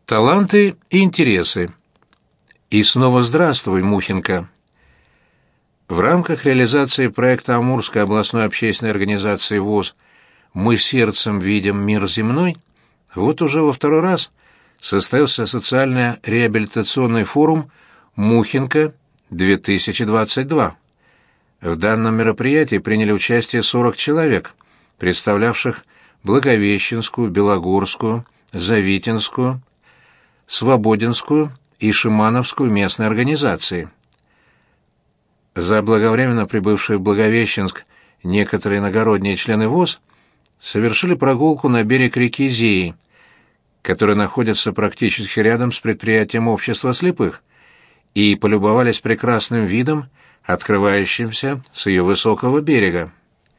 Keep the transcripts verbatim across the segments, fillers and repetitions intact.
Таланты и интересы. И снова здравствуй, Мухинка. В рамках реализации проекта Амурской областной общественной организации ВОС «Мы сердцем видим мир земной» вот уже во второй раз состоялся социально-реабилитационный форум «Мухинка-две тысячи двадцать два». В данном мероприятии приняли участие сорок человек, представлявших Благовещенскую, Белогорскую, Завитинскую, Свободинскую и Шимановскую местные организации. Заблаговременно прибывшие в Благовещенск некоторые иногородние члены ВОС совершили прогулку на берег реки Зеи, которая находится практически рядом с предприятием общества слепых, и полюбовались прекрасным видом, открывающимся с ее высокого берега.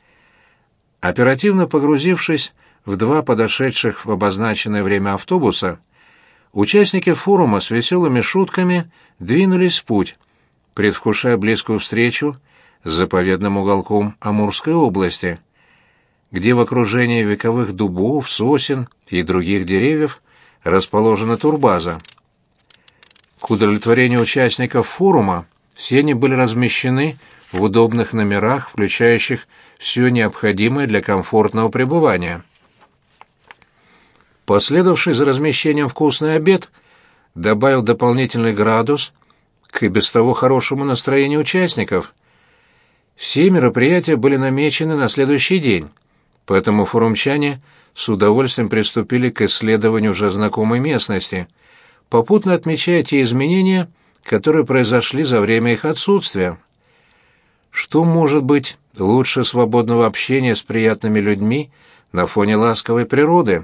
Оперативно погрузившись в два подошедших в обозначенное время автобуса, участники форума с веселыми шутками двинулись в путь, предвкушая близкую встречу с заповедным уголком Амурской области, где в окружении вековых дубов, сосен и других деревьев расположена турбаза. К удовлетворению участников форума все они были размещены в удобных номерах, включающих все необходимое для комфортного пребывания. Последовавший за размещением вкусный обед добавил дополнительный градус к и без того хорошему настроению участников. Все мероприятия были намечены на следующий день, поэтому форумчане с удовольствием приступили к исследованию уже знакомой местности, попутно отмечая те изменения, которые произошли за время их отсутствия. Что может быть лучше свободного общения с приятными людьми на фоне ласковой природы?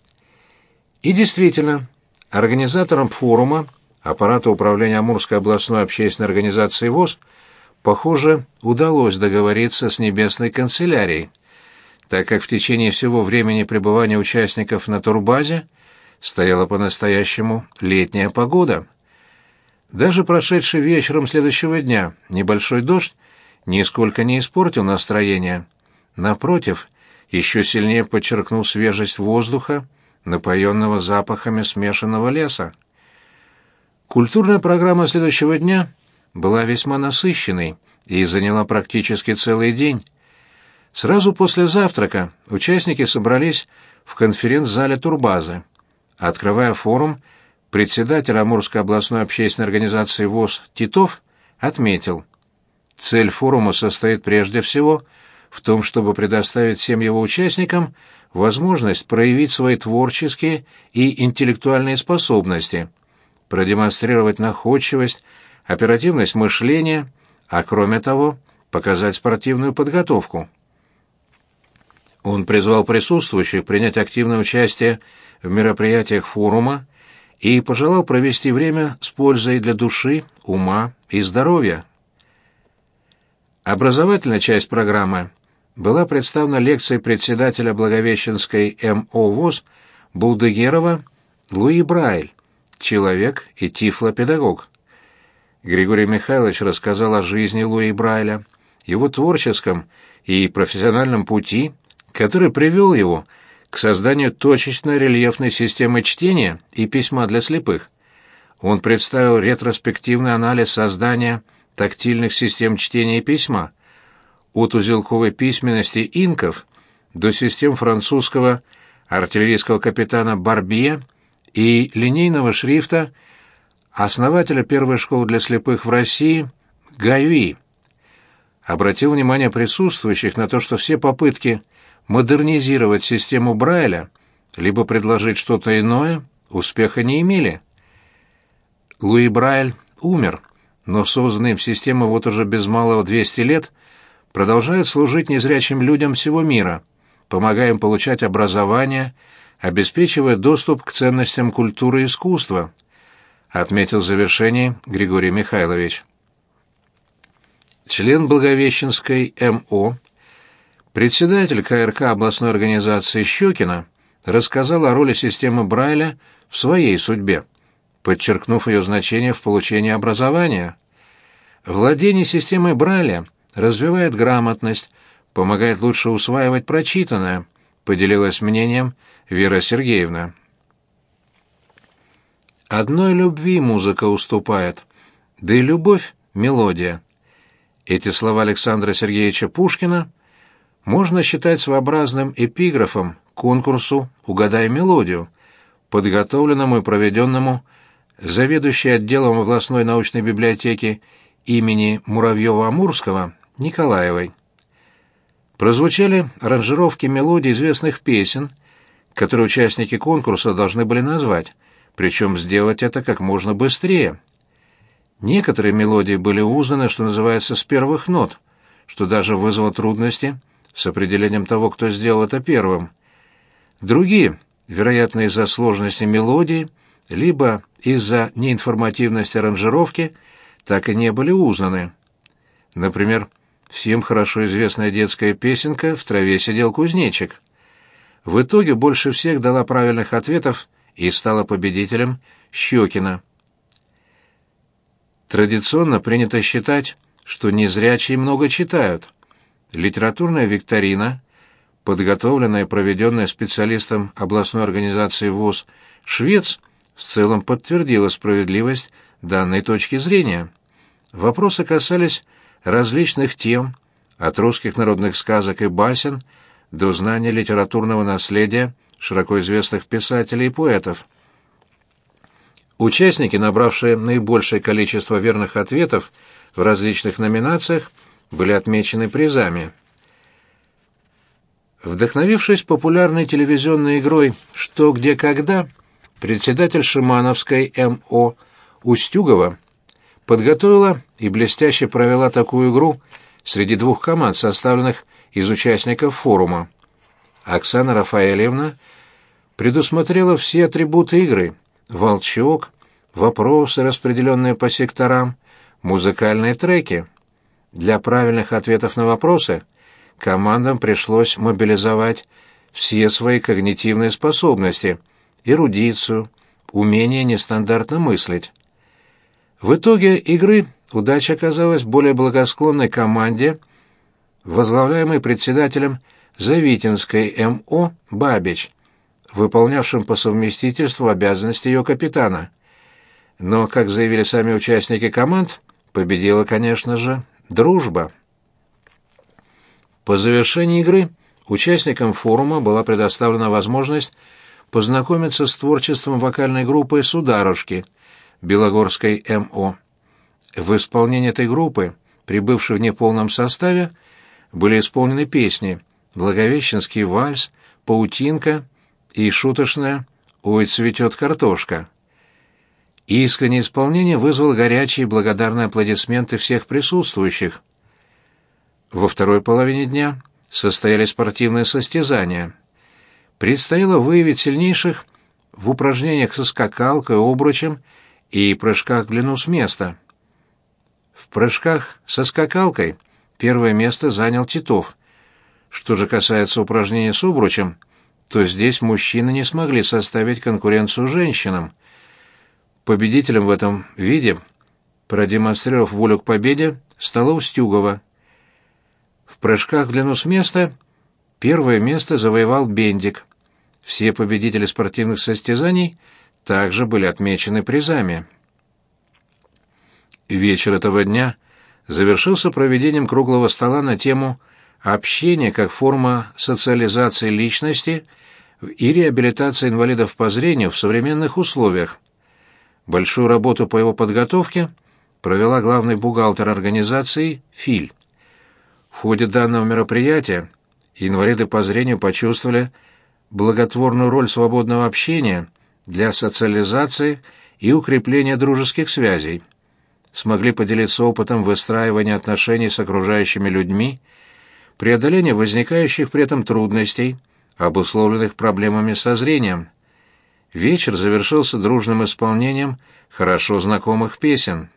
И действительно, организаторам форума, аппарату управления Амурской областной общественной организации ВОС, похоже, удалось договориться с Небесной канцелярией, так как в течение всего времени пребывания участников на турбазе стояла по-настоящему летняя погода. Даже прошедший вечером следующего дня небольшой дождь нисколько не испортил настроение. Напротив, еще сильнее подчеркнул свежесть воздуха, напоенного запахами смешанного леса. Культурная программа следующего дня была весьма насыщенной и заняла практически целый день. Сразу после завтрака участники собрались в конференц-зале турбазы. Открывая форум, председатель Амурской областной общественной организации ВОС Титов отметил: цель форума состоит прежде всего в том, чтобы предоставить всем его участникам возможность проявить свои творческие и интеллектуальные способности, продемонстрировать находчивость, оперативность мышления, а кроме того, показать спортивную подготовку. Он призвал присутствующих принять активное участие в мероприятиях форума и пожелал провести время с пользой для души, ума и здоровья. Образовательная часть программы была представлена лекцией председателя Благовещенской МО ВОС Булдыгерова Луи Брайль, человек и тифлопедагог. Григорий Михайлович рассказал о жизни Луи Брайля, его творческом и профессиональном пути, который привел его к созданию точечной рельефной системы чтения и письма для слепых. Он представил ретроспективный анализ создания тактильных систем чтения и письма, от узелковой письменности инков до систем французского артиллерийского капитана Барбье и линейного шрифта основателя первой школы для слепых в России Гаюи. Обратил внимание присутствующих на то, что все попытки модернизировать систему Брайля либо предложить что-то иное успеха не имели. Луи Брайль умер, но созданная им система вот уже без малого двести лет продолжает служить незрячим людям всего мира, помогая им получать образование, обеспечивая доступ к ценностям культуры и искусства, отметил в завершении Григорий Михайлович. Член Благовещенской МО, председатель КРК областной организации Щекина, рассказал о роли системы Брайля в своей судьбе, подчеркнув ее значение в получении образования. Владение системой Брайля развивает грамотность, помогает лучше усваивать прочитанное, поделилась мнением Вера Сергеевна. одной любви музыка уступает, да и любовь — мелодия. Эти слова Александра Сергеевича Пушкина можно считать своеобразным эпиграфом к конкурсу «Угадай мелодию», подготовленному и проведенному заведующей отделом областной научной библиотеки имени Муравьева-Амурского Николаевой. Прозвучали аранжировки мелодий известных песен, которые участники конкурса должны были назвать, причем сделать это как можно быстрее. Некоторые мелодии были узнаны, что называется, с первых нот, что даже вызвало трудности с определением того, кто сделал это первым. Другие, вероятно, из-за сложности мелодии, либо из-за неинформативности аранжировки, так и не были узнаны. Например, всем хорошо известная детская песенка «В траве сидел кузнечик». В итоге больше всех дала правильных ответов и стала победителем Щекина. Традиционно принято считать, что незрячие много читают. Литературная викторина, подготовленная и проведенная специалистом областной организации ВОС «Швец», в целом подтвердила справедливость данной точки зрения. Вопросы касались различных тем, от русских народных сказок и басен до знания литературного наследия широко известных писателей и поэтов. Участники, набравшие наибольшее количество верных ответов в различных номинациях, были отмечены призами. Вдохновившись популярной телевизионной игрой «Что, где, когда», председатель Шимановской эм о Устюгова подготовила и блестяще провела такую игру среди двух команд, составленных из участников форума. Оксана Рафаэльевна предусмотрела все атрибуты игры: волчок, вопросы, распределенные по секторам, музыкальные треки. Для правильных ответов на вопросы командам пришлось мобилизовать все свои когнитивные способности, эрудицию, умение нестандартно мыслить. В итоге игры удача оказалась более благосклонной команде, возглавляемой председателем Завитинской эм о Бабич, выполнявшим по совместительству обязанности ее капитана. Но, как заявили сами участники команд, победила, конечно же, дружба. По завершении игры участникам форума была предоставлена возможность познакомиться с творчеством вокальной группы «Сударушки» Белогорской эм о. В исполнении этой группы, прибывшей в неполном составе, были исполнены песни «Благовещенский вальс», «Паутинка» и шуточная «Ой, цветет картошка». Искреннее исполнение вызвало горячие и благодарные аплодисменты всех присутствующих. Во второй половине дня состоялись спортивные состязания. Предстояло выявить сильнейших в упражнениях со скакалкой, обручем и прыжках в длину с места. В прыжках со скакалкой первое место занял Титов. Что же касается упражнений с обручем, то здесь мужчины не смогли составить конкуренцию женщинам. Победителем в этом виде, продемонстрировав волю к победе, стала Устюгова. В прыжках в длину с места первое место завоевал Бендик. Все победители спортивных состязаний также были отмечены призами. Вечер этого дня завершился проведением круглого стола на тему «Общение как форма социализации личности и реабилитации инвалидов по зрению в современных условиях». Большую работу по его подготовке провела главный бухгалтер организации Филь. В ходе данного мероприятия инвалиды по зрению почувствовали благотворную роль свободного общения для социализации и укрепления дружеских связей, смогли поделиться опытом выстраивания отношений с окружающими людьми, преодоления возникающих при этом трудностей, обусловленных проблемами со зрением. Вечер завершился дружным исполнением хорошо знакомых песен.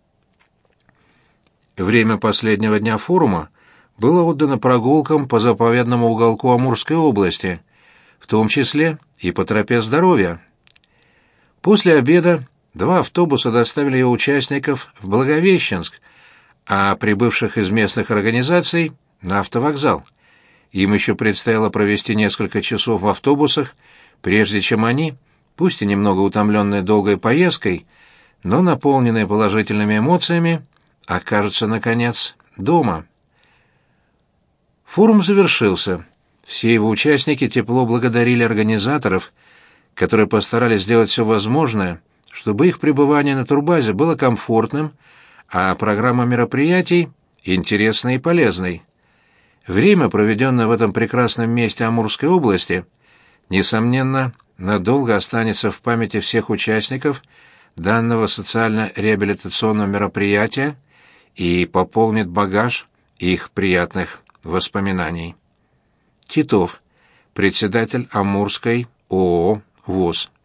Время последнего дня форума было отдано прогулкам по заповедному уголку Амурской области, в том числе и по тропе здоровья. После обеда два автобуса доставили ее участников в Благовещенск, а прибывших из местных организаций — на автовокзал. Им еще предстояло провести несколько часов в автобусах, прежде чем они, пусть и немного утомленные долгой поездкой, но наполненные положительными эмоциями, окажутся, наконец, дома. Форум завершился. Все его участники тепло благодарили организаторов, которые постарались сделать все возможное, чтобы их пребывание на турбазе было комфортным, а программа мероприятий — интересной и полезной. Время, проведенное в этом прекрасном месте Амурской области, несомненно, надолго останется в памяти всех участников данного социально-реабилитационного мероприятия и пополнит багаж их приятных воспоминаний. Титов, председатель Амурской ООО ВОЗ.